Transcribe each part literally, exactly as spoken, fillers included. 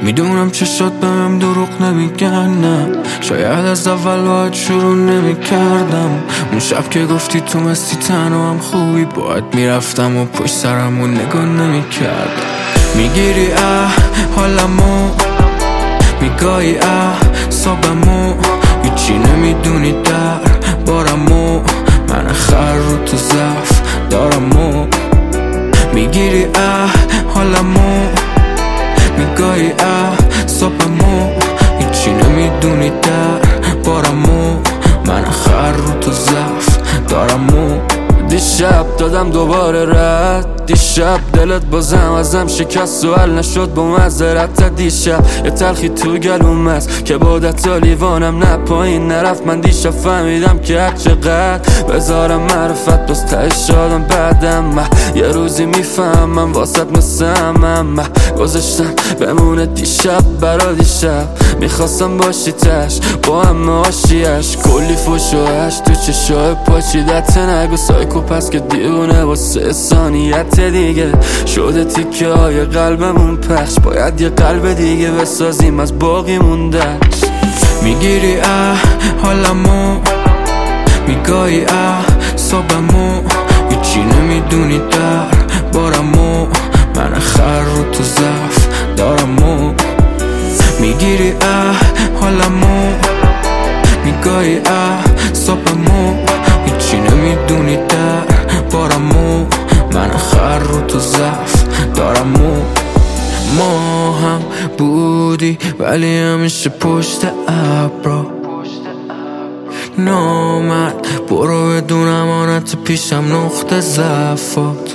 میدونم چشات بهم دروغ نمیگن، نه شاید از اول باید شروع نمیکردم. اون شب که گفتی تو مستی تنها هم خوبی، باید میرفتم و پشت سرمو نگاه نمیکردم. میگیری اه حالمو، میگایی اه صابمو، هیچی نمیدونی در بارمو، من خر رو تو ضعف دارمو. میگیری اه حالمو، میگایی اه صابمو، هیچی نمیدونی در بارمو، من خر رو تو ضعف دارمو. دیشب دادم دوباره رد، دیشب دلت بازم ازم شکست و حل نشد با معذرت. دیشب یه تلخی تو گلوم است که بادت تا لیوانم نه پایین نرفت. من دیشب فهمیدم که هر چقدر بذارم معرفت باز تهش شادم بعدم. من یه روزی میفهمم واسط مثل همم، من گذاشتم بمونه دیشب برا دیشب. میخواستم باشی تش با همه آشیش، کلی فوش و هش تو چشای پاچیدت. نگو سایکو پس که دیونه واسه ثانیت دیگه شده تیکه های قلبمون پخش. باید یه قلب دیگه بسازیم از باقی موندش. میگیری اه حالمو، میگایی اه صابمو، هیچی نمیدونی در بارمو، من خر رو تو ضعف دارمو. میگیری اه حالمو، میگایی اه صابمو، هیچی نمیدونی در بارمو، من خر رو تو ضعف دارمو. ما هم بودی ولی همیشه پشت ابرا، نامد برو بدون امانت پیشم نقطه ضعفات.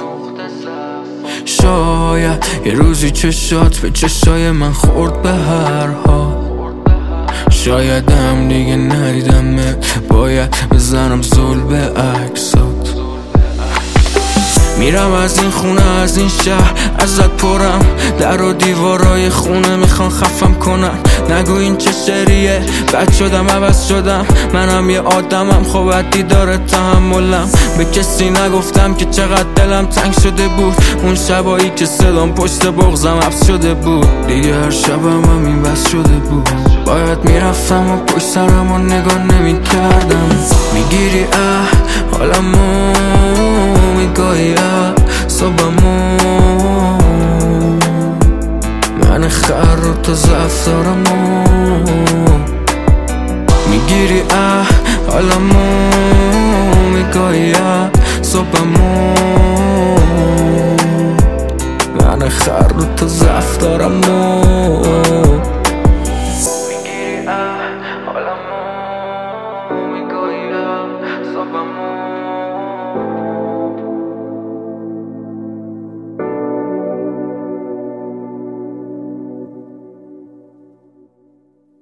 شاید یه روزی چشات به چشای من خورد به هر حال، شاید هم دیگه ندیدمت باید بزنم زل به عکسات. میرم از این خونه از این شهر ازت پرم، در و دیوارای خونه میخوان خفم کنن. نگو این چه شعریه، بد شدم عوض شدم، منم یه آدمم خب عدی داره تحملم. به کسی نگفتم که چقدر دلم تنگ شده بود، اون شبایی که صدام پشت بغزم حبس شده بود. دیگه هر شبم هم این بس شده بود، باید میرفتم و پشت سرم و نگاه نمیکردم. میگیری اه حالمو، میگایی اه